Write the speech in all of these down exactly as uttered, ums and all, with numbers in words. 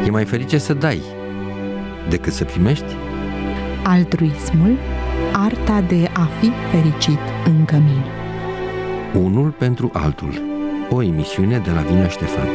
E mai ferice să dai decât să primești? Altruismul, arta de a fi fericit în cămin. Unul pentru altul. O emisiune de la Vina Ștefan.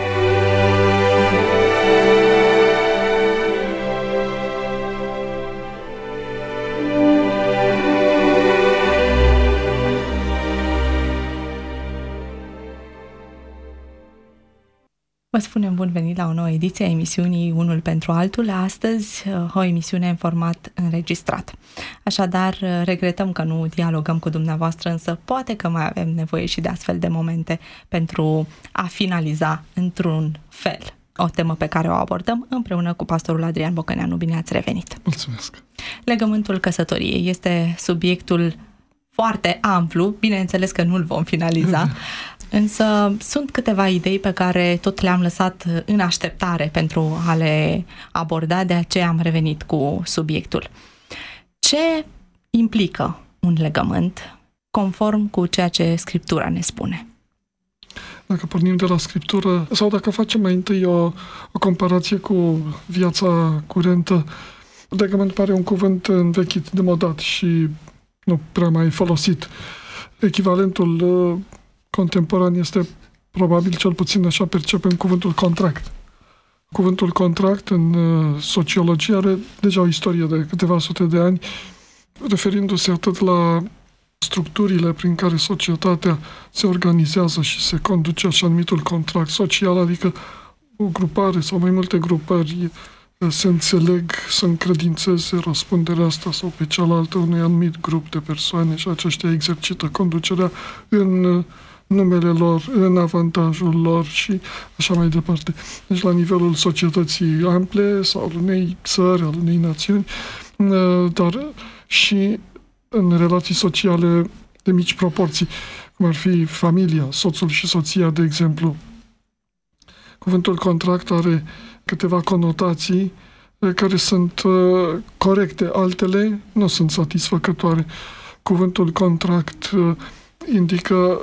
Vă spunem bun venit la o nouă ediție a emisiunii Unul pentru altul. Astăzi o emisiune în format înregistrat. Așadar, regretăm că nu dialogăm cu dumneavoastră, însă poate că mai avem nevoie și de astfel de momente pentru a finaliza într-un fel o temă pe care o abordăm împreună cu pastorul Adrian Bocăneanu. Bine ați revenit! Mulțumesc! Legământul căsătoriei este subiectul foarte amplu, bineînțeles că nu-l vom finaliza, însă sunt câteva idei pe care tot le-am lăsat în așteptare pentru a le aborda, de aceea am revenit cu subiectul. Ce implică un legământ conform cu ceea ce Scriptura ne spune? Dacă pornim de la Scriptură, sau dacă facem mai întâi o, o comparație cu viața curentă, legământ pare un cuvânt învechit, demodat și nu prea mai folosit. Echivalentul uh, contemporan este probabil, cel puțin așa percepem, cuvântul contract. Cuvântul contract în uh, sociologie are deja o istorie de câteva sute de ani, referindu-se atât la structurile prin care societatea se organizează și se conduce așa numitul contract social, adică o grupare sau mai multe grupări se înțeleg să încredințeze răspunderea asta sau pe cealaltă unui anumit grup de persoane și aceștia exercită conducerea în numele lor, în avantajul lor și așa mai departe. Deci la nivelul societății ample sau al unei țări, al unei națiuni, dar și în relații sociale de mici proporții, cum ar fi familia, soțul și soția, de exemplu. Cuvântul contract are câteva conotații care sunt uh, corecte, altele nu sunt satisfăcătoare. Cuvântul contract uh, indică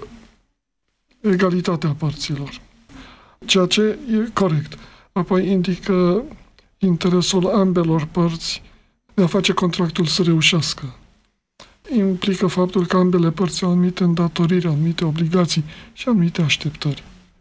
egalitatea părților, ceea ce e corect. Apoi indică interesul ambelor părți de a face contractul să reușească. Implică faptul că ambele părți au anumite îndatoriri, anumite obligații și anumite așteptări.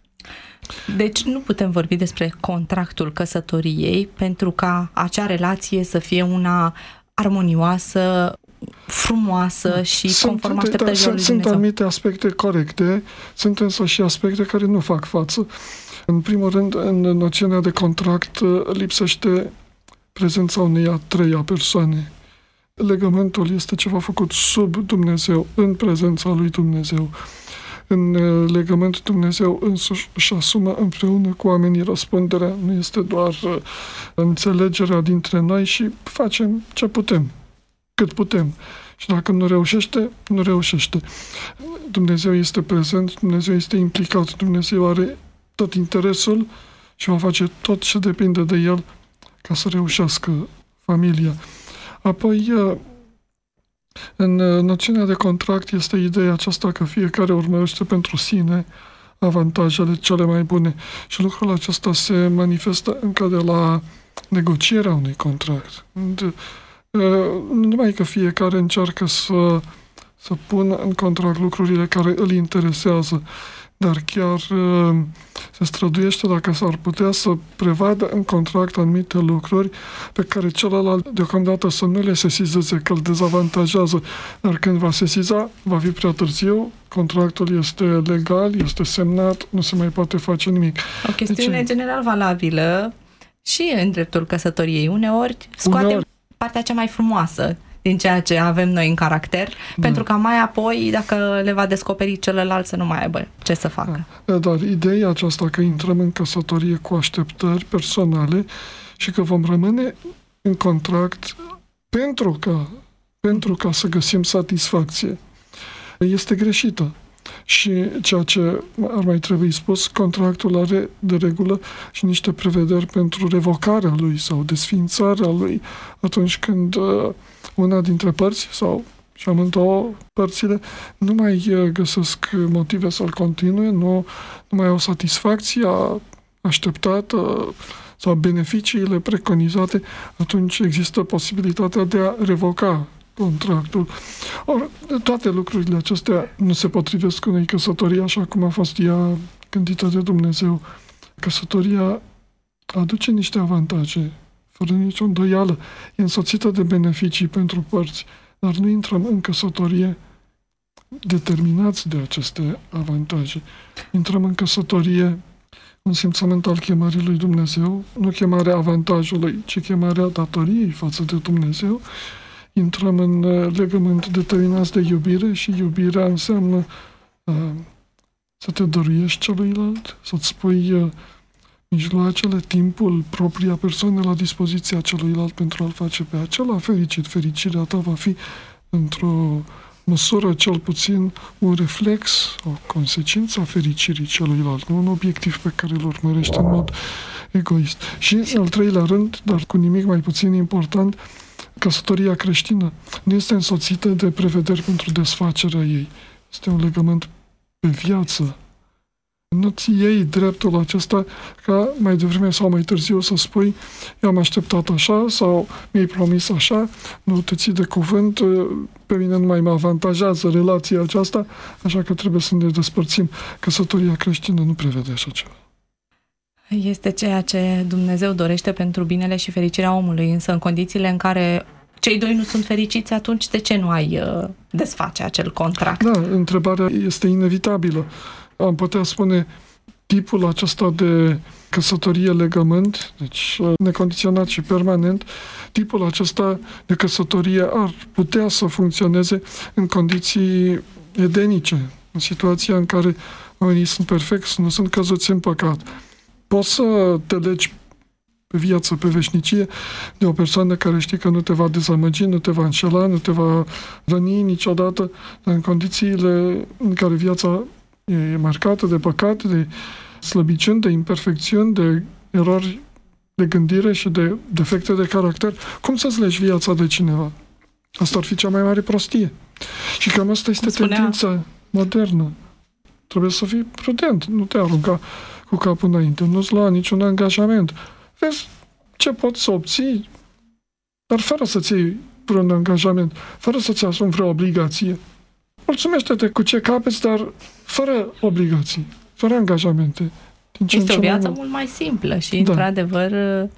Deci nu putem vorbi despre contractul căsătoriei pentru ca acea relație să fie una armonioasă, frumoasă și sunt, conform așteptărilor da, lui sunt, Dumnezeu. sunt anumite aspecte corecte, sunt însă și aspecte care nu fac față. În primul rând, în noțiunea de contract lipsește prezența unei a treia persoane. Legământul este ceva făcut sub Dumnezeu, în prezența lui Dumnezeu. În legământ Dumnezeu însuși își asumă împreună cu oamenii răspunderea. Nu este doar înțelegerea dintre noi și facem ce putem, cât putem. Și dacă nu reușește, nu reușește. Dumnezeu este prezent, Dumnezeu este implicat, Dumnezeu are tot interesul și va face tot ce depinde de El ca să reușească familia. Apoi, în noțiunea de contract este ideea aceasta că fiecare urmărește pentru sine avantajele cele mai bune. Și lucrul acesta se manifestă încă de la negocierea unui contract. Nu numai că fiecare încearcă să, să pună în contract lucrurile care îl interesează, dar chiar se străduiește, dacă s-ar putea, să prevadă în contract anumite lucruri pe care celălalt deocamdată să nu le sesizeze, că îl dezavantajează, dar când va sesiza, va fi prea târziu, contractul este legal, este semnat, nu se mai poate face nimic. O chestiune deci, general valabilă și în dreptul căsătoriei. Uneori scoatem uneori, partea cea mai frumoasă din ceea ce avem noi în caracter, da. Pentru ca mai apoi, dacă le va descoperi celălalt, să nu mai aibă ce să facă. Da. Dar ideea aceasta că intrăm în căsătorie cu așteptări personale și că vom rămâne în contract pentru ca, pentru ca să găsim satisfacție, este greșită. Și ceea ce ar mai trebui spus, contractul are de regulă și niște prevederi pentru revocarea lui sau desființarea lui atunci când una dintre părți sau și amândouă părțile nu mai găsesc motive să-l continue, nu, nu mai au satisfacția așteptată sau beneficiile preconizate, atunci există posibilitatea de a revoca contractul. Or, toate lucrurile acestea nu se potrivesc unei căsătorii așa cum a fost ea gândită de Dumnezeu. Căsătoria aduce niște avantaje, fără nicio îndoială, e însoțită de beneficii pentru părți, dar nu intrăm în căsătorie determinați de aceste avantaje. Intrăm în căsătorie un simțământ al chemării lui Dumnezeu, nu chemarea avantajului, ci chemarea datoriei față de Dumnezeu. Intrăm în legământ determinați de iubire și iubirea înseamnă uh, să te dăruiești celuilalt, să-ți pui uh, mijloacele, timpul, propria persoană la dispoziția celuilalt pentru a-l face pe acela fericit. Fericirea ta va fi într-o măsură cel puțin un reflex, o consecință a fericirii celuilalt, nu un obiectiv pe care îl urmărește în mod egoist. Și, în al treilea rând, dar cu nimic mai puțin important, căsătoria creștină nu este însoțită de prevederi pentru desfacerea ei. Este un legământ pe viață. Nu-ți iei dreptul acesta ca mai devreme sau mai târziu să spui eu am așteptat așa sau mi-ai promis așa, nu te ții de cuvânt, pe mine nu mai mă avantajează relația aceasta, așa că trebuie să ne despărțim. Căsătoria creștină nu prevede așa ceva. Este ceea ce Dumnezeu dorește pentru binele și fericirea omului, însă în condițiile în care cei doi nu sunt fericiți, atunci de ce nu ai uh, desface acel contract? Da, întrebarea este inevitabilă. Am putea spune tipul acesta de căsătorie legământ, deci necondiționat și permanent, tipul acesta de căsătorie ar putea să funcționeze în condiții edenice, în situația în care oamenii sunt perfecți, nu sunt căzuți în păcat. Poți să te legi pe viață, pe veșnicie, de o persoană care știi că nu te va dezamăgi, nu te va înșela, nu te va răni niciodată, dar în condițiile în care viața e marcată de păcat, de slăbiciuni, de imperfecțiuni, de erori de gândire și de defecte de caracter, cum să-ți legi viața de cineva? Asta ar fi cea mai mare prostie. Și cam asta este Spunea... tendința modernă. Trebuie să fii prudent, nu te arunca cu capul înainte, nu-ți lua niciun angajament. Vezi ce poți să obții, dar fără să-ți iei vreun angajament, fără să-ți asumi vreo obligație. Mulțumește-te cu ce capeți, dar fără obligații, fără angajamente. Din ce este o viață mult. mult mai simplă și, da. într-adevăr,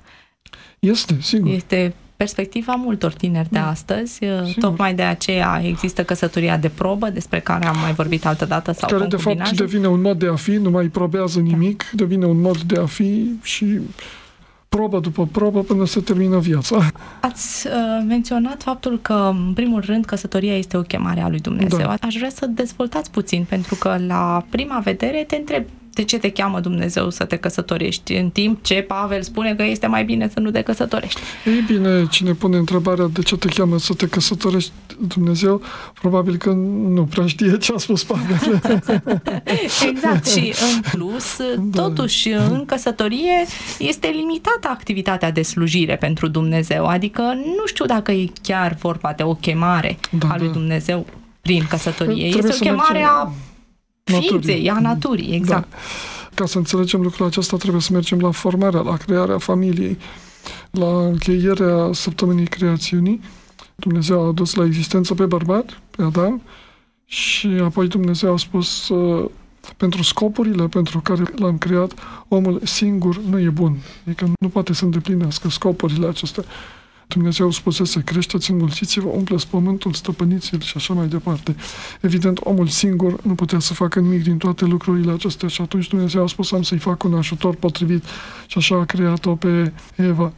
este, sigur. este perspectiva multor tineri de astăzi. Sigur. Tocmai de aceea există căsătoria de probă, despre care am mai vorbit altădată, sau care, de fapt, devine un mod de a fi, nu mai probează nimic, da. devine un mod de a fi și probă după probă până se termină viața. Ați uh, menționat faptul că, în primul rând, căsătoria este o chemare a lui Dumnezeu. Da. Aș vrea să dezvoltați puțin, pentru că la prima vedere te întrebi de ce te cheamă Dumnezeu să te căsătorești, în timp ce Pavel spune că este mai bine să nu te căsătorești. Ei bine, cine pune întrebarea de ce te cheamă să te căsătorești Dumnezeu, probabil că nu prea știe ce a spus Pavel. Exact, și în plus, da. totuși, în căsătorie este limitată activitatea de slujire pentru Dumnezeu, adică nu știu dacă e chiar vorba de o chemare da, a lui da. Dumnezeu prin căsătorie. Trebuie este o chemare a ființei, a naturii, exact. Da. Ca să înțelegem lucrul acesta, trebuie să mergem la formarea, la crearea familiei, la încheierea săptămânii creațiunii. Dumnezeu a adus la existență pe bărbat, pe Adam, și apoi Dumnezeu a spus uh, pentru scopurile pentru care l-am creat, omul singur nu e bun. Adică nu poate să îndeplinească scopurile acestea. Dumnezeu spusese, creșteți, înmulțiți-vă, umpleți pământul, stăpâniți-l și așa mai departe. Evident, omul singur nu putea să facă nimic din toate lucrurile acestea și atunci Dumnezeu a spus, am să-i fac un ajutor potrivit și așa a creat-o pe Eva.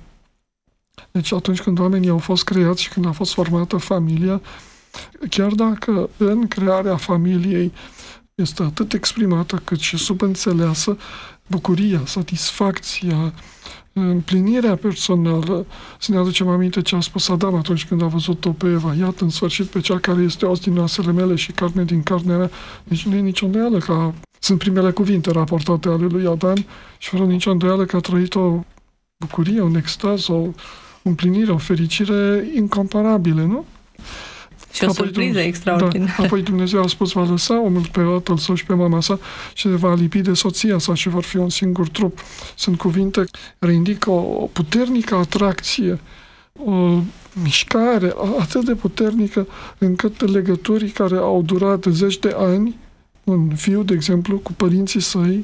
Deci atunci când oamenii au fost creați și când a fost formată familia, chiar dacă în crearea familiei este atât exprimată cât și subînțeleasă, bucuria, satisfacția, împlinirea personală, să ne aducem aminte ce a spus Adam atunci când a văzut-o pe Eva. Iată, în sfârșit, pe cea care este os din oasele mele și carne din carnea mea. Deci nu e nicio îndoială că sunt primele cuvinte raportate ale lui Adam și fără nicio îndoială că a trăit o bucurie, un extaz, o împlinire, o fericire incomparabile, nu? Și o surpriză extraordinară. Da, apoi Dumnezeu a spus, va lăsa omul pe tatăl său și pe mama sa și se va lipi de soția sa și vor fi un singur trup. Sunt cuvinte care indică o puternică atracție, o mișcare atât de puternică încât legăturii care au durat zeci de ani, un fiu, de exemplu, cu părinții săi,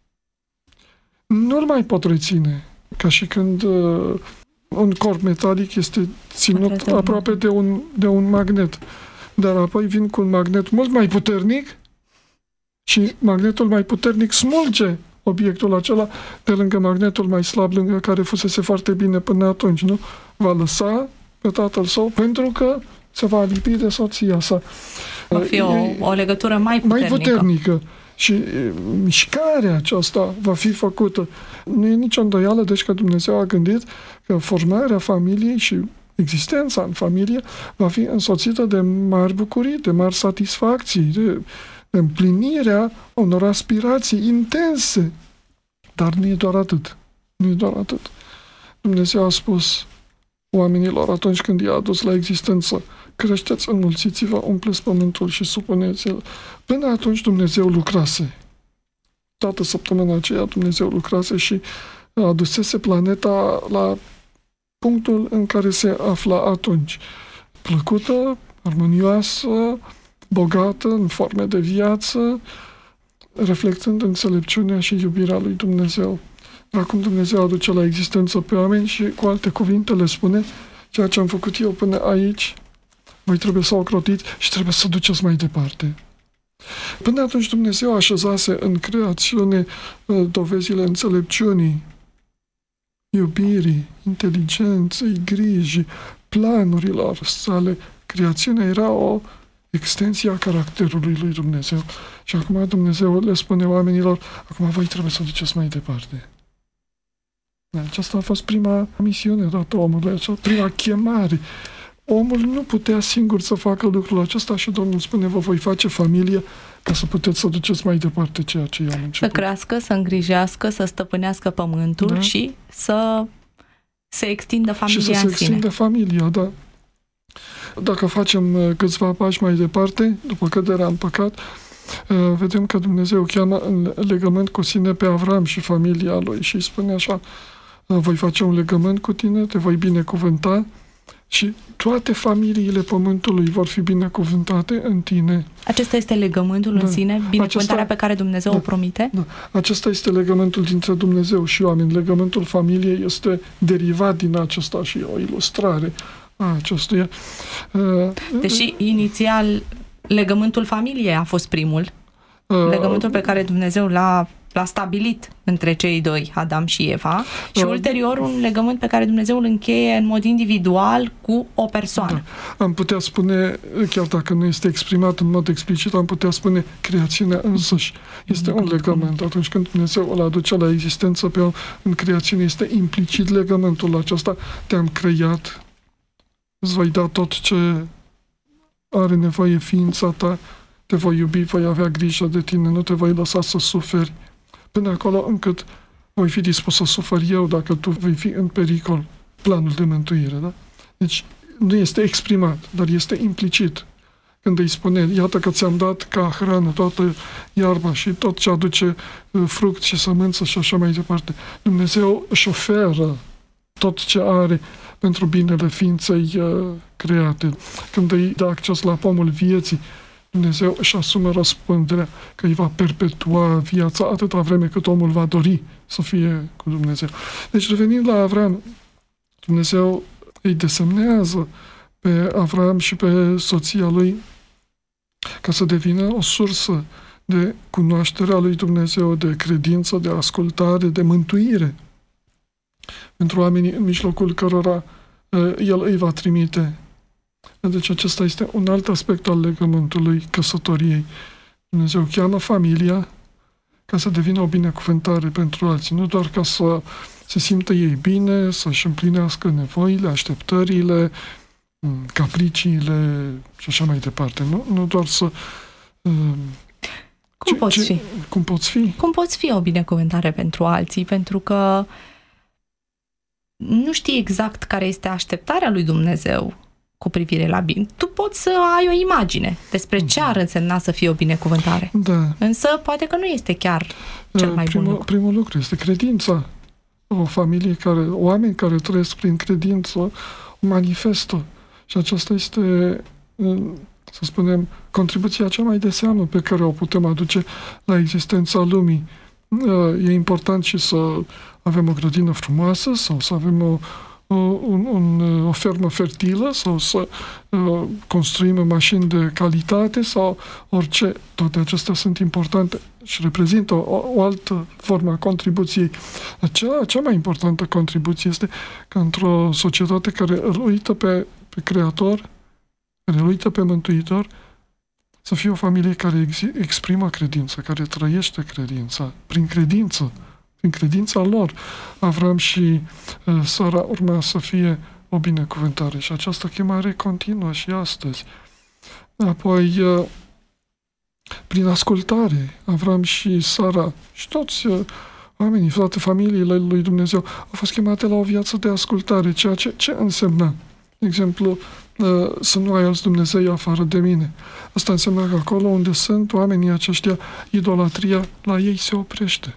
nu-l mai pot reține. Ca și când uh, un corp metalic este ținut aproape de un, de un magnet. Dar apoi vin cu un magnet mult mai puternic și magnetul mai puternic smulge obiectul acela pe lângă magnetul mai slab, lângă care fusese foarte bine până atunci, nu? Va lăsa pe tatăl său pentru că se va lipi de soția sa. Va fi o, o legătură mai puternică. Mai puternică. Și e, mișcarea aceasta va fi făcută. Nu e nicio îndoială, deci, că Dumnezeu a gândit că formarea familiei și existența în familie va fi însoțită de mari bucurii, de mari satisfacții, de, de împlinirea unor aspirații intense. Dar nu e doar atât. Nu e doar atât. Dumnezeu a spus oamenilor atunci când i-a adus la existență: creșteți, înmulțiți-vă, umpleți pământul și supuneți-l. Până atunci Dumnezeu lucrase. Toată săptămâna aceea Dumnezeu lucrase și adusese planeta la punctul în care se afla atunci. Plăcută, armonioasă, bogată în forme de viață, reflectând înțelepciunea și iubirea lui Dumnezeu. Acum Dumnezeu aduce la existență pe oameni și, cu alte cuvinte, le spune: ceea ce am făcut eu până aici, voi trebuie să o ocrotiți și trebuie să duceți mai departe. Până atunci Dumnezeu așezase în creațiune dovezile înțelepciunii, iubirii, inteligenței, grijii, planurilor sale. Creațiunea era o extensie a caracterului lui Dumnezeu. Și acum Dumnezeu le spune oamenilor: acum voi trebuie să duceți mai departe. Aceasta a fost prima misiune dată omului, acea prima chemare. Omul nu putea singur să facă lucrul acesta și Domnul spune: vă voi face familie ca să puteți să duceți mai departe ceea ce eu am început. Să crească, să îngrijească, să stăpânească pământul, da? Și să se extindă familia în sine. Și să se extindă familia, da. Dacă facem câțiva pași mai departe, după căderea în păcat, vedem că Dumnezeu cheamă în legământ cu sine pe Avram și familia lui și îi spune așa: voi face un legământ cu tine, te voi binecuvânta și toate familiile pământului vor fi binecuvântate în tine. Acesta este legământul da. în sine, binecuvântarea Acesta, pe care Dumnezeu da, o promite? Da. Acesta este legământul dintre Dumnezeu și oameni. Legământul familiei este derivat din acesta și o ilustrare a acestuia. Deși inițial legământul familiei a fost primul, legământul pe care Dumnezeu l-a l-a stabilit între cei doi, Adam și Eva, și ulterior un legământ pe care Dumnezeu îl încheie în mod individual cu o persoană. Da. Am putea spune, chiar dacă nu este exprimat în mod explicit, am putea spune creațiunea însăși este un legământ. Atunci când Dumnezeu îl aduce la existență pe om, în creațiune este implicit legământul acesta: te-am creat, îți voi da tot ce are nevoie ființa ta, te voi iubi, voi avea grijă de tine, nu te voi lăsa să suferi, până acolo încât voi fi dispus să sufăr eu dacă tu vei fi în pericol. Planul de mântuire, da? Deci nu este exprimat, dar este implicit. Când îi spune: iată că ți-am dat ca hrană toată iarba și tot ce aduce fruct și sămânță și așa mai departe. Dumnezeu își oferă tot ce are pentru binele ființei uh, create. Când îi dă acces la pomul vieții, Dumnezeu își asumă răspunderea că îi va perpetua viața atâta vreme cât omul va dori să fie cu Dumnezeu. Deci, revenind la Avram, Dumnezeu îi desemnează pe Avram și pe soția lui ca să devină o sursă de cunoaștere a lui Dumnezeu, de credință, de ascultare, de mântuire pentru oamenii în mijlocul cărora uh, El îi va trimite. Deci acesta este un alt aspect al legământului căsătoriei. Dumnezeu cheamă familia ca să devină o binecuvântare pentru alții, nu doar ca să se simtă ei bine, să-și împlinească nevoile, așteptările, capriciile și așa mai departe. Nu, nu doar să... Uh, cum ce, poți ce, fi? Cum poți fi? Cum poți fi o binecuvântare pentru alții? Pentru că nu știi exact care este așteptarea lui Dumnezeu cu privire la bine. Tu poți să ai o imagine despre ce ar însemna să fie o binecuvântare. Da. Însă poate că nu este chiar cel mai primul, bun lucru. Primul lucru este credința. O familie care, oameni care trăiesc prin credință, o manifestă. Și aceasta este, să spunem, contribuția cea mai de seamă pe care o putem aduce la existența lumii. E important și să avem o grădină frumoasă sau să avem o, o, un, un, o fermă fertilă sau să uh, construim mașini de calitate sau orice. Toate acestea sunt importante și reprezintă o, o altă formă a contribuției. Cea, cea mai importantă contribuție este că într-o societate care îl uită pe, pe Creator, care îl uită pe Mântuitor, să fie o familie care ex- exprimă credința, care trăiește credința, prin credință, prin credința lor. Avram și uh, Sara urma să fie o binecuvântare și această chemare continuă și astăzi. Apoi, uh, prin ascultare, Avram și Sara și toți uh, oamenii, toate familiile lui Dumnezeu au fost chemate la o viață de ascultare, ceea ce, ce însemna. De exemplu, să nu ai alți Dumnezei afară de mine. Asta înseamnă că acolo unde sunt oamenii aceștia, idolatria la ei se oprește.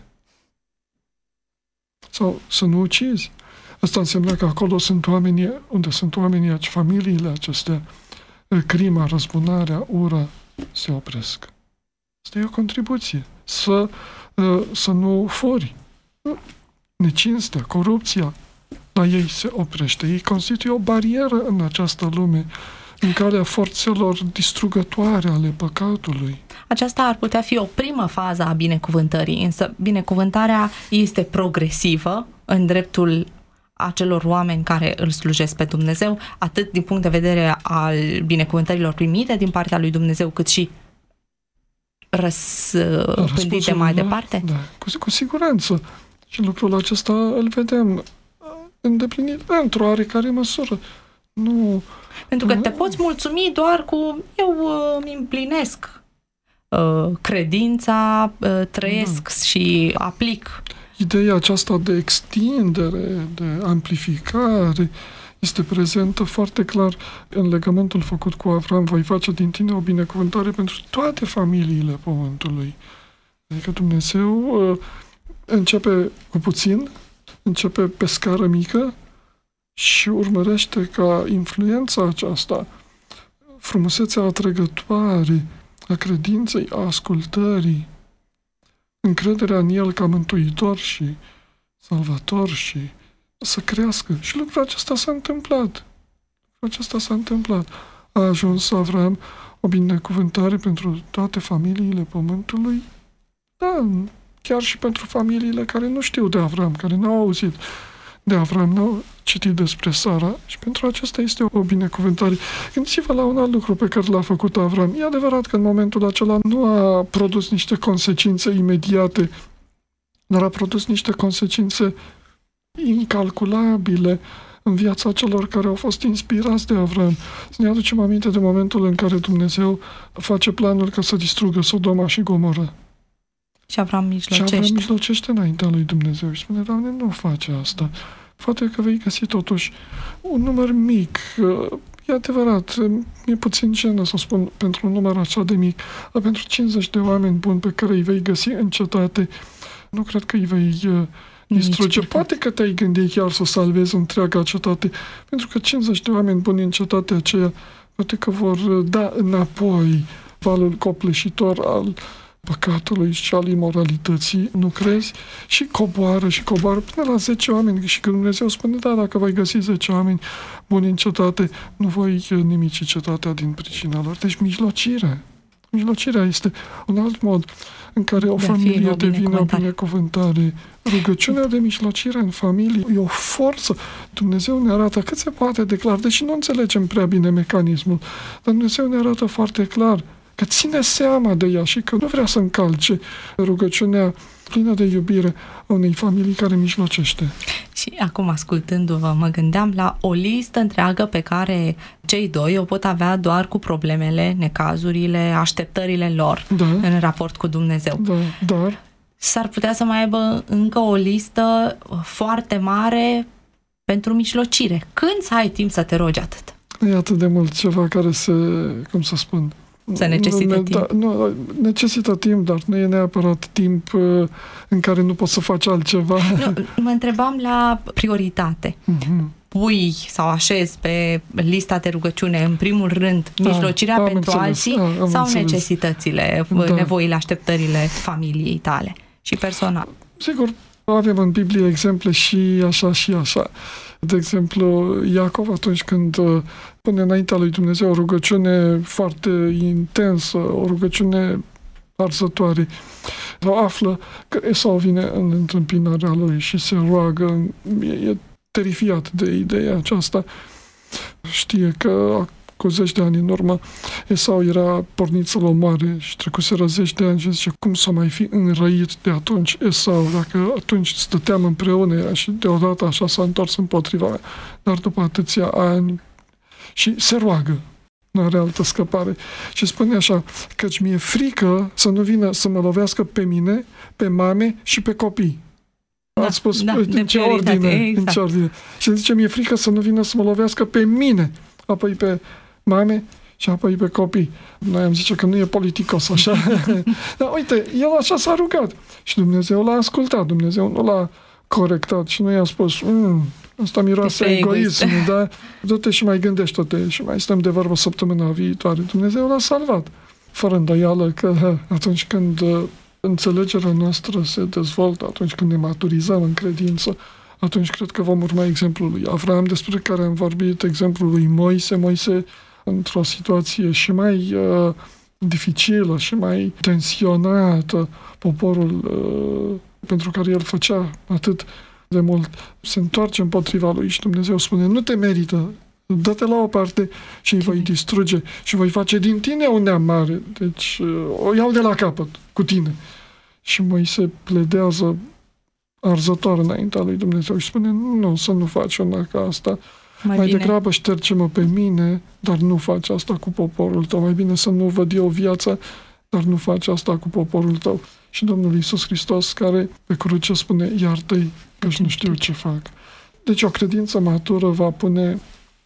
Sau să nu ucizi. Asta înseamnă că acolo sunt oamenii, unde sunt oamenii, familiile acestea, crima, răzbunarea, ura, se opresc. Asta e o contribuție. Să, să nu furi. Necinstea, corupția, la ei se oprește. Ei constituie o barieră în această lume, în calea forțelor distrugătoare ale păcatului. Aceasta ar putea fi o primă fază a binecuvântării, însă binecuvântarea este progresivă în dreptul acelor oameni care îl slujesc pe Dumnezeu, atât din punct de vedere al binecuvântărilor primite din partea lui Dumnezeu, cât și răspândite mai departe? Da, cu, cu siguranță. Și lucrul acesta îl vedem îndeplinit într-o oarecare măsură. Nu... Pentru că te poți mulțumi doar cu eu uh, îmi împlinesc uh, credința, uh, trăiesc da. și aplic. Ideea aceasta de extindere, de amplificare, este prezentă foarte clar în legământul făcut cu Avram. Voi face din tine o binecuvântare pentru toate familiile pământului. Adică Dumnezeu uh, începe cu puțin, începe pe scară mică și urmărește ca influența aceasta, frumusețea atrăgătoare a credinței, a ascultării, încrederea în El ca mântuitor și salvator și să crească. Și lucrul acesta s-a întâmplat. Lucrul acesta s-a întâmplat. A ajuns Avram o binecuvântare pentru toate familiile pământului? Da, chiar și pentru familiile care nu știu de Avram, care n-au auzit de Avram, n-au citit despre Sara și pentru aceasta este o binecuvântare. Gândiți-vă la un alt lucru pe care l-a făcut Avram. E adevărat că în momentul acela nu a produs niște consecințe imediate, dar a produs niște consecințe incalculabile în viața celor care au fost inspirați de Avram. Să ne aducem aminte de momentul în care Dumnezeu face planul ca să distrugă Sodoma și Gomorra. Și Avram mijlocește. Și Avram mijlocește înaintea lui Dumnezeu și spune, Doamne, nu face asta. Poate că vei găsi totuși un număr mic. E adevărat, e puțin jenă să spun pentru un număr așa de mic, dar pentru cincizeci de oameni buni pe care îi vei găsi în cetate, nu cred că îi vei distruge. Poate că te-ai gândit chiar să salvezi întreaga cetate, pentru că cincizeci de oameni buni în cetatea aceea poate că vor da înapoi valul copleșitor al păcatului și al imoralității, nu crezi? Și coboară și coboară până la zece oameni și când Dumnezeu spune, da, dacă voi găsi zece oameni buni în cetate, nu voi nimici cetatea din pricina lor. Deci mijlocirea. Mijlocirea este un alt mod în care o de familie o devine o binecuvântare. Rugăciunea de mijlocire în familie e o forță. Dumnezeu ne arată cât se poate de clar, deși nu înțelegem prea bine mecanismul, dar Dumnezeu ne arată foarte clar că ține seama de ea și că nu vrea să încalce rugăciunea plină de iubire a unei familii care mijlocește. Și acum, ascultându-vă, mă gândeam la o listă întreagă pe care cei doi o pot avea doar cu problemele, necazurile, așteptările lor da. în raport cu Dumnezeu. Da, dar s-ar putea să mai aibă încă o listă foarte mare pentru mijlocire. Când să ai timp să te rogi atât? Nu e atât de mult ceva care se, cum să spun... Să necesită ne, timp. Da, nu, necesită timp, dar nu e neapărat timp uh, în care nu poți să faci altceva. Nu, mă întrebam la prioritate. Mm-hmm. Pui sau așezi pe lista de rugăciune, în primul rând, mijlocirea am pentru înțeles, alții am, am sau înțeles. necesitățile, Da. nevoile, așteptările familiei tale și personal? Sigur, avem în Biblie exemple și așa și așa. De exemplu, Iacov, atunci când uh, pune înaintea lui Dumnezeu o rugăciune foarte intensă, o rugăciune arzătoare, sau află că Esau vine în întâmpinarea lui și se roagă, e, e terifiat de ideea aceasta. Știe că cu zeci de ani în urmă Esau era pornit să-l omoare și trecuseră zeci de ani și zice, cum să mai fi înrăit de atunci Esau, dacă atunci stăteam împreună și deodată așa s-a întors împotriva mea. Dar după atâția ani și se roagă, nu are altă scăpare. Și spune așa, căci mi-e frică să nu vină să mă lovească pe mine, pe mame și pe copii. Da, Ați spus da, în ce ordine, exact. în ce ordine. Și zice, mi-e frică să nu vină să mă lovească pe mine, apoi pe mame și apoi pe copii. Noi am zice că nu e politicos așa. Dar uite, el așa s-a rugat. Și Dumnezeu l-a ascultat, Dumnezeu nu l-a corectat și nu i-a spus, mm, asta miroase egoism, da? Du-te și mai gândește-te și mai stăm de vorbă săptămâna viitoare. Dumnezeu l-a salvat. Fără îndoială că atunci când înțelegerea noastră se dezvoltă, atunci când ne maturizăm în credință, atunci cred că vom urma exemplul lui Avram, despre care am vorbit, exemplul lui Moise. Moise, într-o situație și mai uh, dificilă și mai tensionată, poporul uh, pentru care el făcea atât de mult, se întoarce împotriva lui și Dumnezeu spune, nu te merită, dă-te la o parte și îi voi distruge și voi face din tine un neam mare. Deci uh, o iau de la capăt cu tine. Și Moise pledează arzător înaintea lui Dumnezeu și spune, nu, să nu faci una ca asta. Mai, mai degrabă șterge-mă pe mine, dar nu faci asta cu poporul tău. Mai bine să nu văd eu viața, dar nu faci asta cu poporul tău. Și Domnul Iisus Hristos, care pe cruce spune, iartă-i, că nu știu ce fac. Deci o credință matură va pune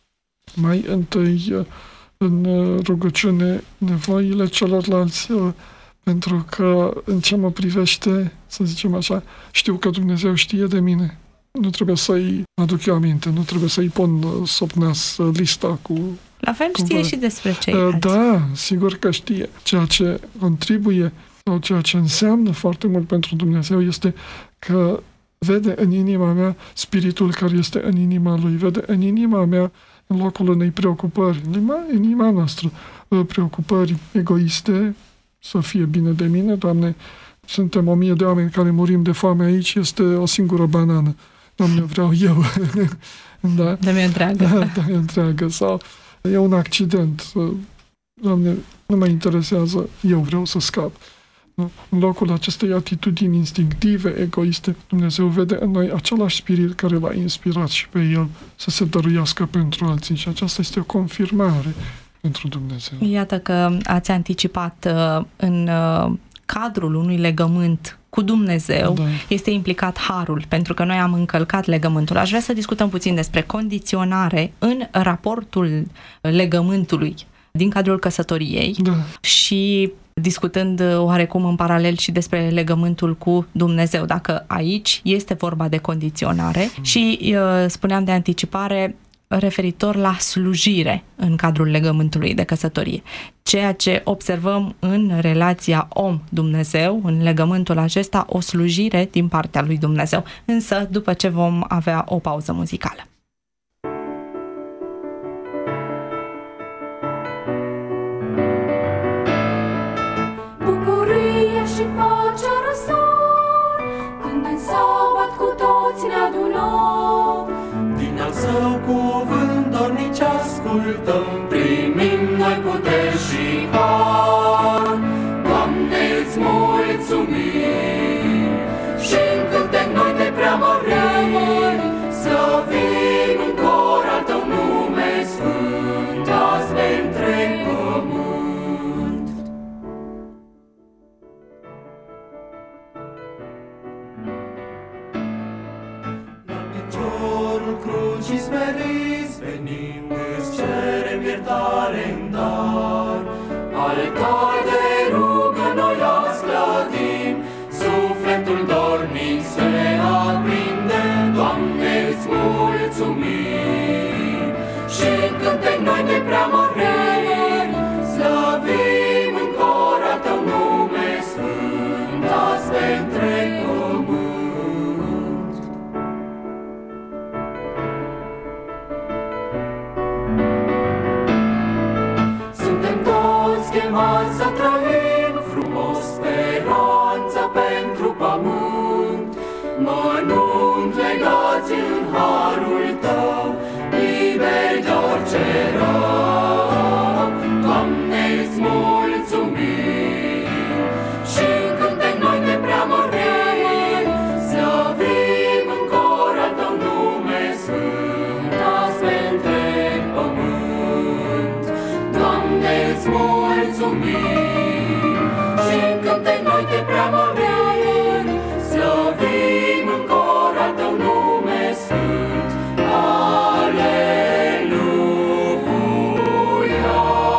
mai întâi în rugăciune nevoile celorlalți, pentru că în ce mă privește, să zicem așa, știu că Dumnezeu știe de mine. Nu trebuie să-i aduc eu aminte, nu trebuie să-i pun sub nas lista cu... La fel știe cu... și despre ceilalți. Da, sigur că știe. Ceea ce contribuie sau ceea ce înseamnă foarte mult pentru Dumnezeu este că vede în inima mea spiritul care este în inima lui, vede în inima mea, în locul unei preocupări, în inima noastră, preocupări egoiste, să fie bine de mine, Doamne, suntem o mie de oameni care murim de foame aici, este o singură banană. Doamne, vreau eu. Da? Dă-mi întreagă. Da, dă-mi întreagă. Sau e un accident. Doamne, nu mă interesează, eu vreau să scap. În locul acestei atitudini instinctive, egoiste, Dumnezeu vede în noi același spirit care l-a inspirat și pe el să se dăruiască pentru alții. Și aceasta este o confirmare pentru Dumnezeu. Iată că ați anticipat uh, în uh, cadrul unui legământ cu Dumnezeu, da. Este implicat harul, pentru că noi am încălcat legământul. Aș vrea să discutăm puțin despre condiționare în raportul legământului din cadrul căsătoriei, da. Și discutând oarecum în paralel și despre legământul cu Dumnezeu, dacă aici este vorba de condiționare mm. și uh, spuneam de anticipare referitor la slujire în cadrul legământului de căsătorie. Ceea ce observăm în relația om-Dumnezeu, în legământul acesta, o slujire din partea lui Dumnezeu. Însă, după ce vom avea o pauză muzicală. Bucurie și pace răsar, când în sabat cu toți ne adunăm. Din al său cuvânt dornici ascultăm, primim noi puteri și har. Doamne, îți mulțumim și în cântec noi te preamărim, slăvim în cor al tău nume sfânt, azi pe întreg pământ. La piciorul crucii smeriți, venim îți cerem altare-n dar. Altar de rugă noi azi clădim, sufletul dornic se aprinde, Doamne, îți mulțumim. Și în cântec noi te preamărim, slăvim în cor al Tău nume sfânt, azi pe întreg pământ. Suntem toți chemați să trăim frumos speranța pentru pământ, mănunchi legați în harul Tău, liberi de orice rău. Doamne, îți mulțumim și în cântec noi te preamărim, slăvim în cor al Tău nume sfânt, azi pe întreg pământ. Doamne, îți mulțumim și în cântec noi te preamărim, slăvim în cor al Tău nume sfânt. Aleluia!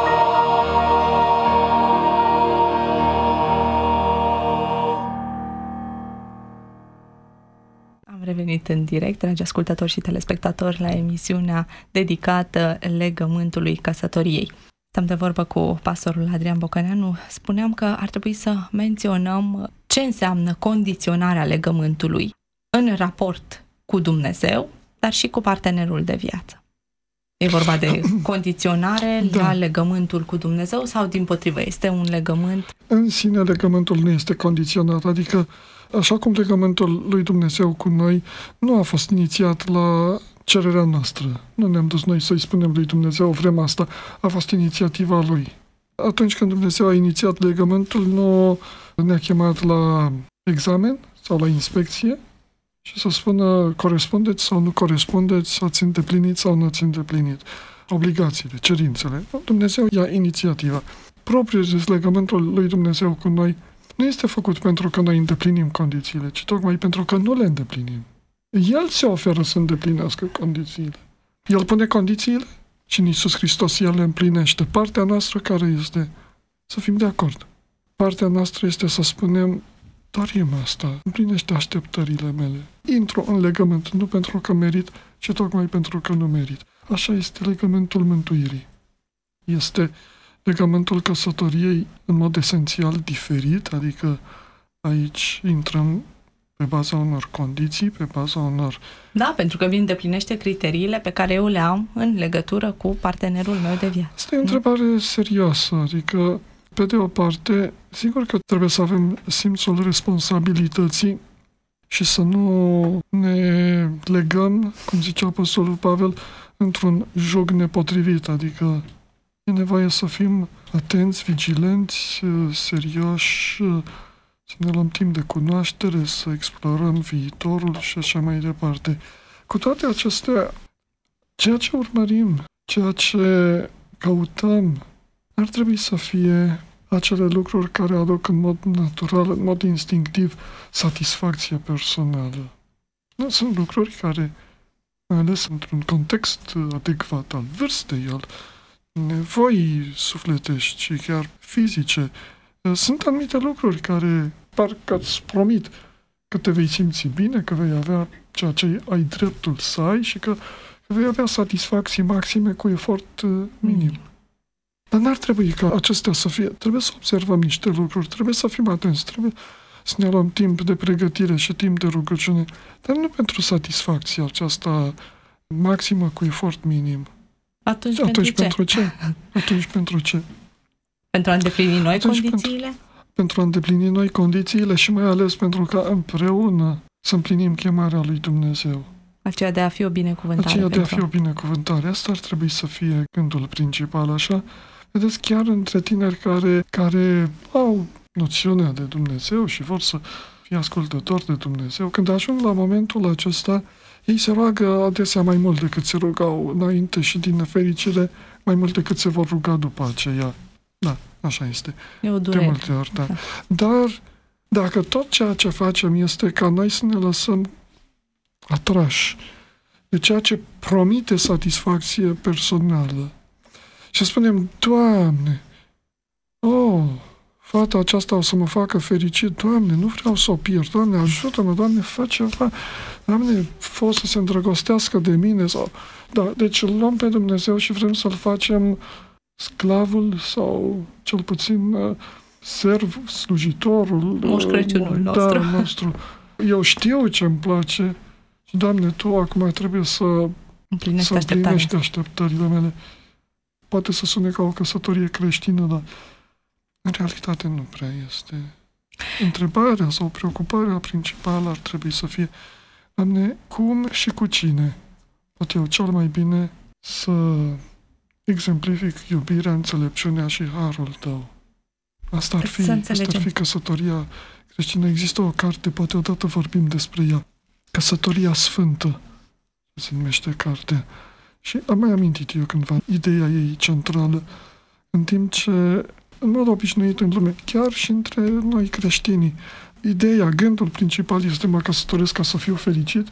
Am revenit în direct, dragi ascultători și telespectatori, la emisiunea dedicată legământului căsătoriei. Stăm de vorbă cu pastorul Adrian Bocăneanu. Spuneam că ar trebui să menționăm ce înseamnă condiționarea legământului în raport cu Dumnezeu, dar și cu partenerul de viață. E vorba de condiționare da. la legământul cu Dumnezeu sau dimpotrivă? Este un legământ? În sine legământul nu este condiționat, adică așa cum legământul lui Dumnezeu cu noi nu a fost inițiat la cererea noastră. Nu ne-am dus noi să-i spunem lui Dumnezeu, vrem asta, a fost inițiativa lui. Atunci când Dumnezeu a inițiat legământul, nu ne-a chemat la examen sau la inspecție și să spună corespundeți sau nu corespundeți, ați îndeplinit sau nu ați îndeplinit obligațiile, cerințele. Dumnezeu ia inițiativa. Propriul zis, legământul lui Dumnezeu cu noi nu este făcut pentru că noi îndeplinim condițiile, ci tocmai pentru că nu le îndeplinim. El se oferă să îndeplinească condițiile. El pune condițiile și în Iisus Hristos El le împlinește. Partea noastră care este? Să fim de acord. Partea noastră este să spunem, dorim asta, împlinește așteptările mele. Intru în legământ, nu pentru că merit, ci tocmai pentru că nu merit. Așa este legământul mântuirii. Este legământul căsătoriei în mod esențial diferit, adică aici intrăm pe baza unor condiții, pe baza unor... Da, pentru că vin îndeplinește criteriile pe care eu le am în legătură cu partenerul meu de viață. Asta e o întrebare serioasă, adică, pe de o parte, sigur că trebuie să avem simțul responsabilității și să nu ne legăm, cum zicea Apostolul Pavel, într-un joc nepotrivit, adică e nevoie să fim atenți, vigilenți, serioși, să ne luăm timp de cunoaștere, să explorăm viitorul și așa mai departe. Cu toate acestea, ceea ce urmărim, ceea ce căutăm, ar trebui să fie acele lucruri care aduc în mod natural, în mod instinctiv, satisfacție personală. Nu sunt lucruri care, mai ales într-un context adecvat al vârstei, al nevoi sufletești și chiar fizice, sunt anumite lucruri care parcă îți promit că te vei simți bine, că vei avea ceea ce ai dreptul să ai și că, că vei avea satisfacții maxime cu efort uh, minim. Dar n-ar trebui ca acestea să fie. Trebuie să observăm niște lucruri, trebuie să fim atenți, trebuie să ne luăm timp de pregătire și timp de rugăciune, dar nu pentru satisfacția aceasta maximă cu efort minim. Atunci, Atunci pentru ce? pentru ce? Atunci pentru ce? Pentru a îndeplini noi Atunci condițiile? Pentru, pentru a îndeplini noi condițiile și mai ales pentru ca împreună să împlinim chemarea lui Dumnezeu. Aceea de a fi o binecuvântare. Aceea de a pentru... fi o binecuvântare. Asta ar trebui să fie gândul principal, așa. Vedeți, chiar între tineri care, care au noțiunea de Dumnezeu și vor să fie ascultători de Dumnezeu, când ajung la momentul acesta, ei se roagă adesea mai mult decât se rugau înainte și, din nefericire, mai mult decât se vor ruga după aceea. Da, așa este. E o durere. De multe ori, da. Dar dacă tot ceea ce facem este ca noi să ne lăsăm atrași de ceea ce promite satisfacție personală Și spunem, Doamne, oh, fata aceasta o să mă facă fericit, Doamne, nu vreau să o pierd, Doamne, ajută-mă, Doamne, fă ceva, Doamne, fă să se îndrăgostească de mine. Sau... Da, deci îl luăm pe Dumnezeu și vrem să-L facem sclavul sau cel puțin serv, slujitorul, Moș Crăciunul nostru. Da, nostru. Eu știu ce-mi place și, Doamne, Tu acum trebuie să împlinești să împlinești așteptările mele. Poate să sune ca o căsătorie creștină, dar în realitate nu prea este. Întrebarea sau preocuparea principală ar trebui să fie, Doamne, cum și cu cine pot eu cel mai bine să exemplific iubirea, înțelepciunea și harul Tău? Asta ar fi, asta ar fi căsătoria creștină. Există o carte, poate odată vorbim despre ea, Căsătoria Sfântă, se numește cartea. Și am mai amintit eu cândva ideea ei centrală, în timp ce, în mod obișnuit în lume, chiar și între noi creștinii, ideea, gândul principal este mă căsătoresc ca să fiu fericit.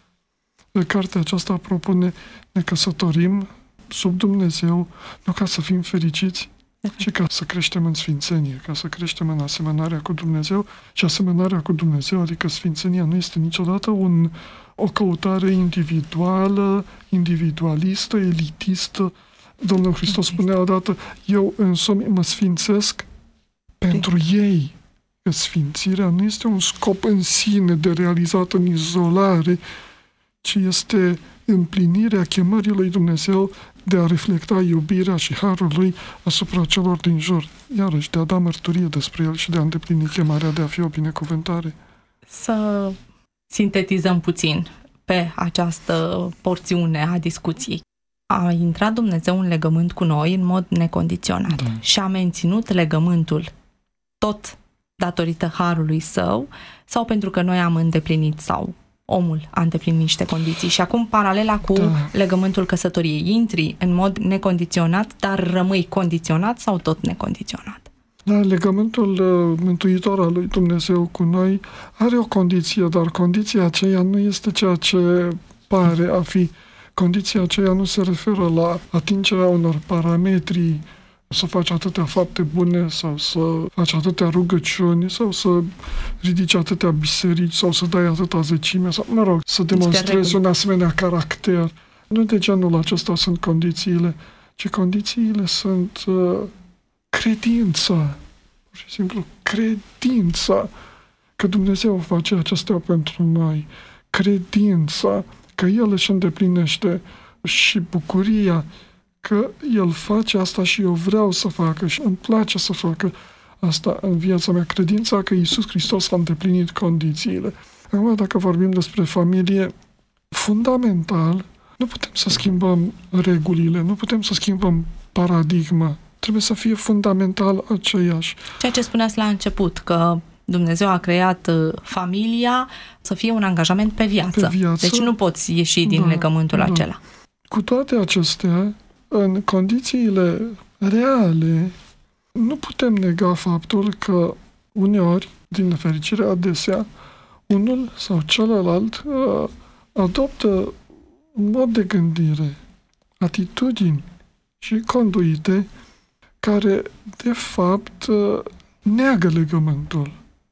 Cartea aceasta propune, ne căsătorim sub Dumnezeu, nu ca să fim fericiți, ci ca să creștem în sfințenie, ca să creștem în asemănarea cu Dumnezeu. Și asemănarea cu Dumnezeu, adică sfințenia, nu este niciodată un, o căutare individuală, individualistă, elitistă. Domnul Hristos spunea odată, eu însumi mă sfințesc pentru ei. Că sfințirea nu este un scop în sine de realizat în izolare, ci este împlinirea chemării lui Dumnezeu de a reflecta iubirea și harul lui asupra celor din jur. Iarăși, de a da mărturie despre el și de a îndeplini chemarea de a fi o binecuvântare. Să sintetizăm puțin pe această porțiune a discuției. A intrat Dumnezeu în legământ cu noi în mod necondiționat, da, și a menținut legământul tot datorită harului Său sau pentru că noi am îndeplinit sau omul a îndeplinit niște condiții. Și acum paralela cu da. legământul căsătoriei. Intri în mod necondiționat, dar rămâi condiționat sau tot necondiționat? Da, legământul uh, mântuitor al lui Dumnezeu cu noi are o condiție, dar condiția aceea nu este ceea ce pare a fi. Condiția aceea nu se referă la atingerea unor parametri, să faci atâtea fapte bune sau să faci atâtea rugăciuni sau să ridici atâtea biserici sau să dai atâta zecime sau, mă rog, să demonstrezi un asemenea caracter. Nu de genul acesta sunt condițiile, ci condițiile sunt uh, credința, pur și simplu credința că Dumnezeu face acestea pentru noi, credința că El își îndeplinește și bucuria că El face asta și eu vreau să facă și îmi place să facă asta în viața mea. Credința că Iisus Hristos a îndeplinit condițiile. Acum, dacă vorbim despre familie, fundamental, nu putem să schimbăm regulile, nu putem să schimbăm paradigma. Trebuie să fie fundamental aceeași. Ceea ce spuneați la început, că Dumnezeu a creat familia să fie un angajament pe viață. Pe viață. Deci nu poți ieși din da, legământul da. acela. Cu toate acestea, în condițiile reale, nu putem nega faptul că uneori, din nefericire adesea, unul sau celălalt uh, adoptă un mod de gândire, atitudini și conduite care, de fapt, uh, neagă legământul.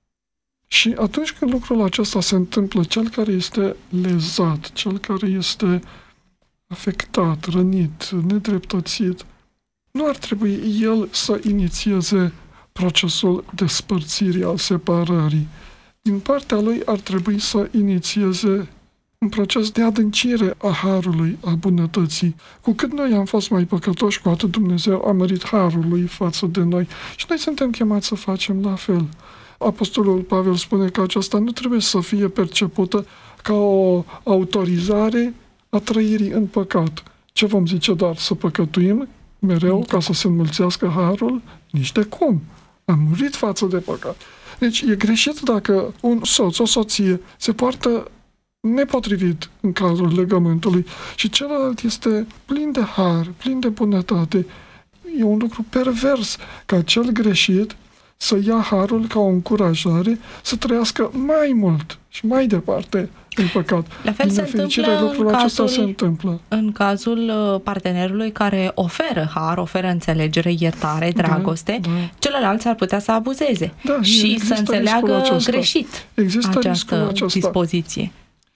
Și atunci când lucrul acesta se întâmplă, cel care este lezat, cel care este afectat, rănit, nedreptățit, nu ar trebui el să inițieze procesul despărțirii, al separării. Din partea lui ar trebui să inițieze un proces de adâncire a harului, a bunătății. Cu cât noi am fost mai păcătoși, cu atât Dumnezeu a mărit harul lui față de noi. Și noi suntem chemați să facem la fel. Apostolul Pavel spune că aceasta nu trebuie să fie percepută ca o autorizare a trăirii în păcat. Ce vom zice, dar să păcătuim mereu ca să se înmulțească harul? Nici de cum. Am murit față de păcat. Deci e greșit dacă un soț, o soție se poartă nepotrivit în cadrul legământului și celălalt este plin de har, plin de bunătate. E un lucru pervers ca cel greșit să ia harul ca o încurajare să trăiască mai mult și mai departe în păcat. La fel Din se nefericire, întâmplă lucrul în acesta cazul, se întâmplă. în cazul partenerului care oferă har, oferă înțelegere, iertare, dragoste, Da, da. celălalt ar putea să abuzeze Da, și există să riscul înțeleagă acesta. greșit Există riscul această acesta. dispoziție.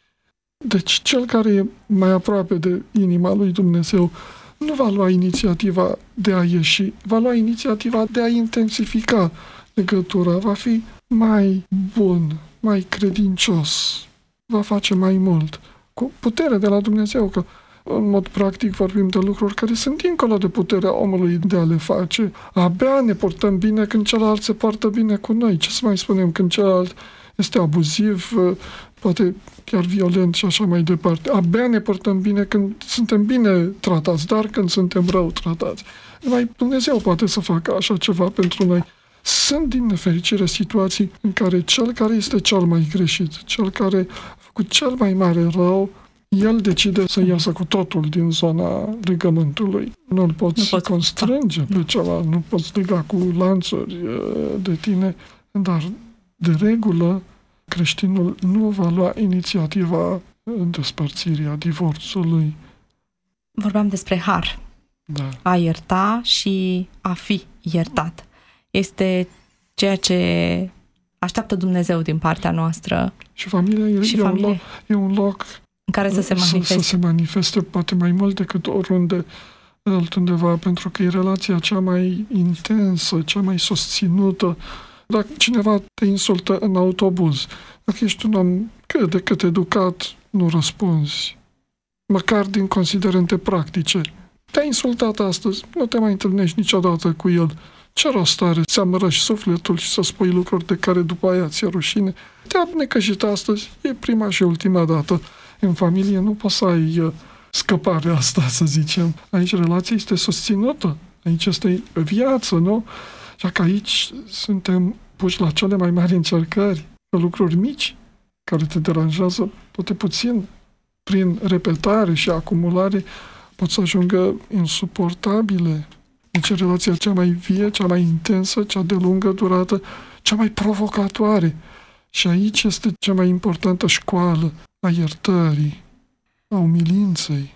Deci cel care e mai aproape de inima lui Dumnezeu nu va lua inițiativa de a ieși, va lua inițiativa de a intensifica legătura, va fi mai bun, mai credincios, va face mai mult, cu putere de la Dumnezeu, că în mod practic vorbim de lucruri care sunt dincolo de puterea omului de a le face. Abia ne portăm bine când celălalt se poartă bine cu noi. Ce să mai spunem când celălalt este abuziv, poate chiar violent și așa mai departe. Abia ne portăm bine când suntem bine tratați, dar când suntem rău tratați. Numai Dumnezeu poate să facă așa ceva pentru noi. Sunt, din nefericire, situații în care cel care este cel mai greșit, cel care a făcut cel mai mare rău, el decide să iasă cu totul din zona legământului. Nu-l poți, nu poți constrânge pe celălalt, nu poți lega cu lanțuri de tine, dar de regulă creștinul nu va lua inițiativa despărțirii, a divorțului. Vorbeam despre har. Da. A ierta și a fi iertat. Este ceea ce așteaptă Dumnezeu din partea noastră. Și familia e, și e, familie. Un, loc, e un loc în care să se manifeste. Să, să se manifeste poate mai mult decât oriunde altundeva, pentru că e relația cea mai intensă, cea mai susținută. Dacă cineva te insultă în autobuz, dacă ești un om cât de cât educat, nu răspunzi. Măcar din considerente practice. Te-a insultat astăzi, nu te mai întâlnești niciodată cu el. Ce rost are să amărăși sufletul și să spui lucruri de care după aia ți-e rușine? Te-a necăjit astăzi, e prima și ultima dată. În familie nu poți să ai scăparea asta, să zicem. Aici relația este susținută. Aici este viață, nu? Și că aici suntem puși la cele mai mari încercări, lucruri mici, care te deranjează, poate puțin, prin repetare și acumulare, pot să ajungă insuportabile. Deci relația cea mai vie, cea mai intensă, cea de lungă durată, cea mai provocatoare. Și aici este cea mai importantă școală a iertării, a umilinței.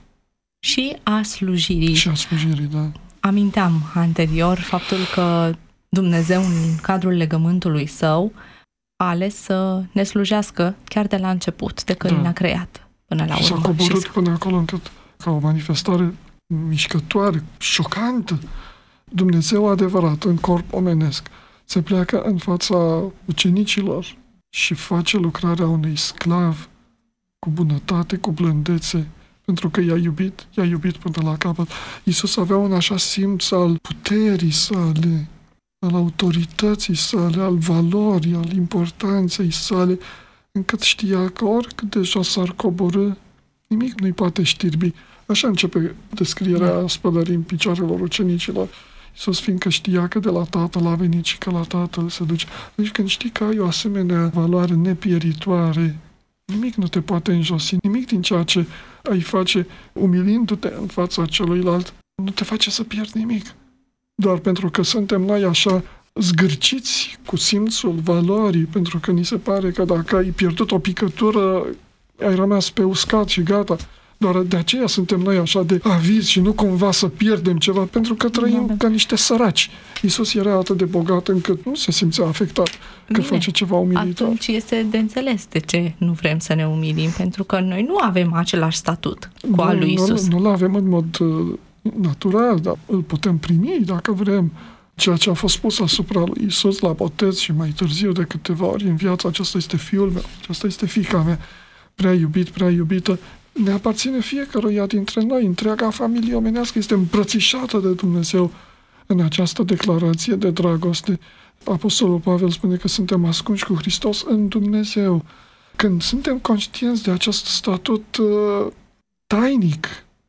Și a slujirii. Și a slujirii, da. Aminteam anterior faptul că Dumnezeu, în cadrul legământului său, a ales să ne slujească chiar de la început, de când da. ne-a creat până la urmă. Și s-a coborât și până acolo încât, ca o manifestare mișcătoare, șocantă, Dumnezeu adevărat, în corp omenesc, se pleacă în fața ucenicilor și face lucrarea unui sclav cu bunătate, cu blândețe, pentru că i-a iubit, i-a iubit până la capăt. Iisus avea un așa simț al puterii sale, al autorității sale, al valorii, al importanței sale, încât știa că oricât de jos s-ar coborî, nimic nu-i poate știrbi. Așa începe descrierea spălării în picioarelor ucenicilor. Iisus, fiindcă știa că de la Tatăl a venit și că la Tatăl se duce. Deci când știi că ai o asemenea valoare nepieritoare, nimic nu te poate înjosi, nimic din ceea ce ai face umilindu-te în fața celuilalt nu te face să pierzi nimic. Doar pentru că suntem noi așa zgârciți cu simțul valorii, pentru că ni se pare că dacă ai pierdut o picătură, ai rămas pe uscat și gata. Doar de aceea suntem noi așa de avizi și nu cumva să pierdem ceva, pentru că trăim da, ca niște săraci. Iisus era atât de bogat încât nu se simțea afectat că Bine. face ceva umilitor. Atunci este de înțeles de ce nu vrem să ne umilim, pentru că noi nu avem același statut cu nu, al lui Iisus. Nu, nu-l avem în mod uh, natural, dar îl putem primi dacă vrem. Ceea ce a fost pus asupra lui Iisus la botez și mai târziu de câteva ori în viață, acesta este fiul meu, acesta este fiica mea, prea iubit, prea iubită, ne aparține fiecăruia dintre noi. Întreaga familie omenească este îmbrățișată de Dumnezeu în această declarație de dragoste. Apostolul Pavel spune că suntem ascunși cu Hristos în Dumnezeu. Când suntem conștienți de acest statut uh, tainic,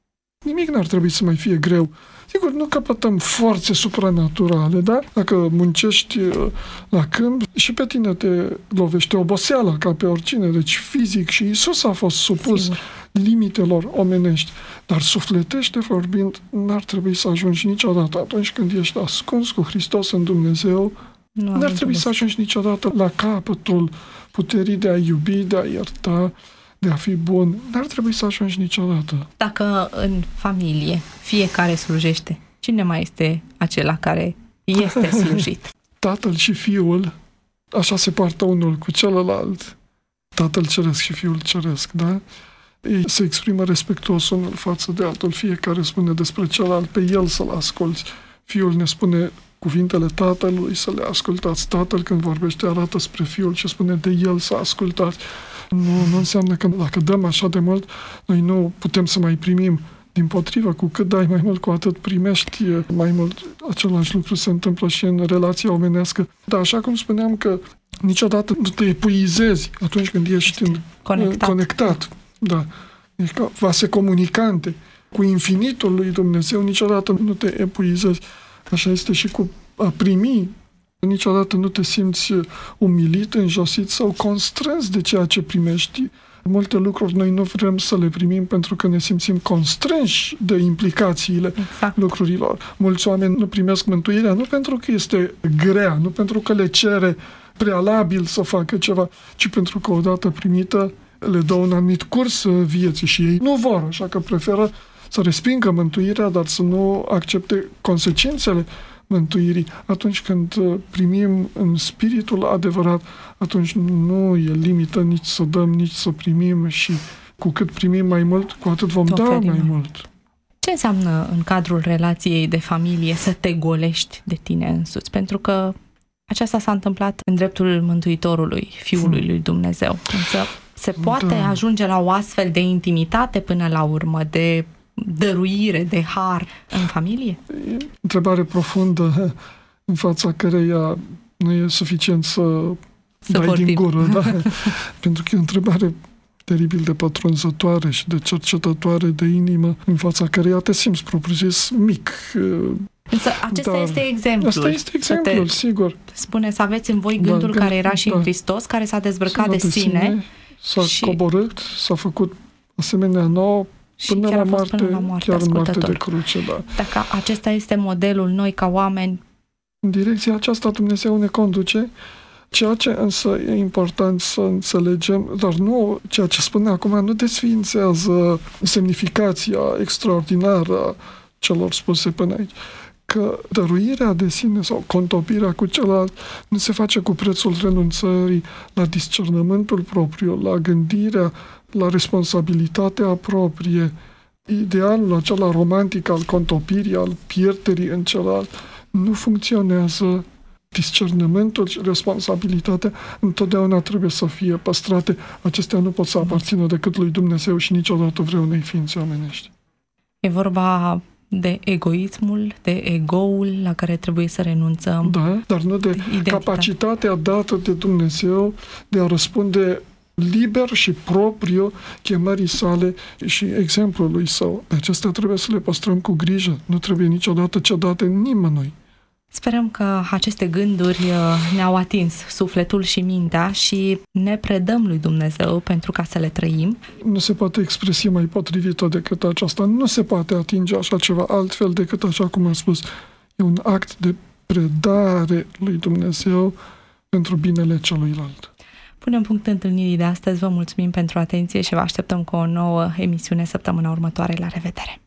nimic n-ar trebui să mai fie greu. Sigur, nu căpătăm forțe supranaturale, da? Dacă muncești uh, la câmp și pe tine te lovește oboseala ca pe oricine, deci fizic, și Iisus a fost supus Sigur. limitelor omenești. Dar sufletește vorbind, n-ar trebui să ajungi niciodată atunci când ești ascuns cu Hristos în Dumnezeu, Nu ar trebui să ajungi niciodată la capătul puterii de a iubi, de a ierta, de a fi bun. N-ar trebui să ajungi niciodată. Dacă în familie fiecare slujește, cine mai este acela care este slujit? Tatăl și fiul, așa se poartă unul cu celălalt. Tatăl ceresc și fiul ceresc, da? Ei se exprimă respectuos unul față de altul. Fiecare spune despre celălalt, pe el să-l asculți. Fiul ne spune cuvintele tatălui, să le ascultați. Tatăl, când vorbește, arată spre fiul ce spune de el să ascultați. Nu, nu înseamnă că dacă dăm așa de mult, noi nu putem să mai primim. Dimpotrivă, cu cât dai mai mult, cu atât primești mai mult. Același lucru se întâmplă și în relația omenească. Dar așa cum spuneam că niciodată nu te epuizezi atunci când ești în, conectat. conectat. Da. Ești ca vase comunicante cu infinitul lui Dumnezeu, niciodată nu te epuizezi. Așa este și cu a primi. Niciodată nu te simți umilit, înjosit sau constrâns de ceea ce primești. Multe lucruri noi nu vrem să le primim pentru că ne simțim constrânși de implicațiile exact. lucrurilor. Mulți oameni nu primesc mântuirea nu pentru că este grea, nu pentru că le cere prealabil să facă ceva, ci pentru că odată primită le dă un anumit curs vieții și ei nu vor, așa că preferă să respingă mântuirea, dar să nu accepte consecințele mântuirii. Atunci când primim în spiritul adevărat, atunci nu e limită nici să dăm, nici să primim și cu cât primim mai mult, cu atât vom da mai mult. Ce înseamnă în cadrul relației de familie să te golești de tine însuți? Pentru că aceasta s-a întâmplat în dreptul Mântuitorului, Fiului lui Dumnezeu. Însă se poate da. ajunge la o astfel de intimitate până la urmă, de dăruire, de har în familie? E întrebare profundă în fața căreia nu e suficient să, să dai vorbim din gură, da? Pentru că e o întrebare teribil de pătrunzătoare și de cercetătoare de inimă, în fața căreia te simți propriu-zis mic. Însă acesta Dar este exemplul. Asta este exemplul, sigur. Spune să aveți în voi gândul da, care era și da. în Hristos, care s-a dezbrăcat de, de sine, sine s-a și... coborât, s-a făcut asemenea nouă până și chiar la moarte, până la moarte, chiar în moarte de cruce, da. Dacă acesta este modelul, noi ca oameni... În direcția aceasta Dumnezeu ne conduce, ceea ce însă e important să înțelegem, dar nu, ceea ce spune acum nu desființează semnificația extraordinară a celor spuse până aici, că dăruirea de sine sau contopirea cu celălalt nu se face cu prețul renunțării la discernământul propriu, la gândirea, la responsabilitatea proprie. Idealul acela romantic al contopirii, al pierderii în celălalt, nu funcționează. Discernământul și responsabilitatea întotdeauna trebuie să fie păstrate. Acestea nu pot să aparțină decât lui Dumnezeu și niciodată vreunei ființe omenești. E vorba de egoismul, de egoul la care trebuie să renunțăm. Da, dar nu de, de capacitatea dată de Dumnezeu de a răspunde liber și propriu chemării sale și exemplului său. Acestea trebuie să le păstrăm cu grijă. Nu trebuie niciodată cedate nimănui. Sperăm că aceste gânduri ne-au atins sufletul și mintea și ne predăm lui Dumnezeu pentru ca să le trăim. Nu se poate expresia mai potrivită decât aceasta. Nu se poate atinge așa ceva altfel decât așa cum am spus. E un act de predare lui Dumnezeu pentru binele celuilalt. Punem punct întâlnirii de astăzi. Vă mulțumim pentru atenție și vă așteptăm cu o nouă emisiune săptămâna următoare. La revedere!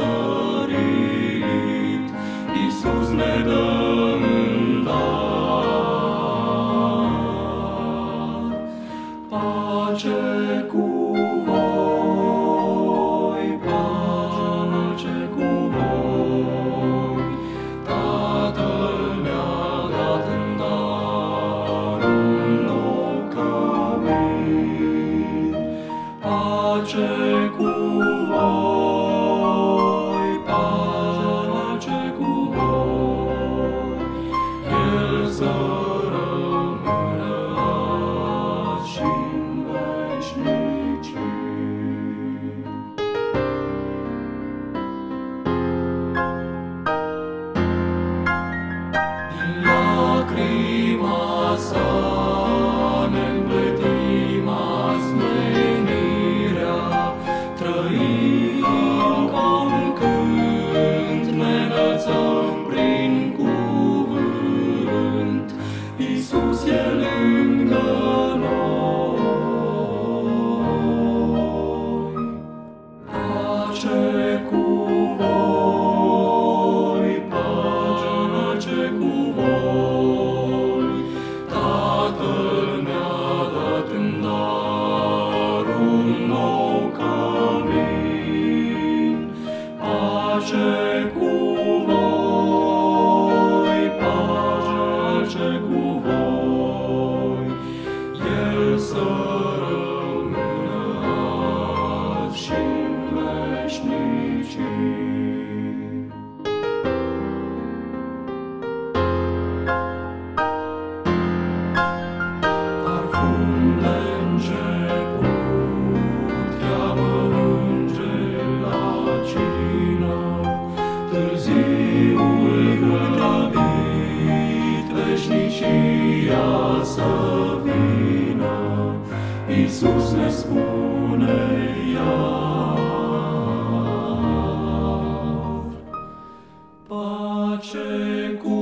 răsărit, Iisus ne dă în dar. Pace cu voi, pace cu voi, Tatăl ne-a dat în dar un nou cămin. Pace cu voi, pace cu voi, El să rămână azi și-n veșnicii. Din lacrima sa ne-nplătim azi menirea, trăim ca un cânt, ne înălțăm prin cuvânt. Iisus e lângă noi. Pace cu voi, pace cu voi, Tatăl ne-a dat în dar un nou cămin. Pace cu voi, pace cu voi, El să rămână azi și-n veșnicii. Parfum de început cheamă îngeri la cină, târziul grăbit, veșnicia să vină. Iisus ne spune iar, pace cu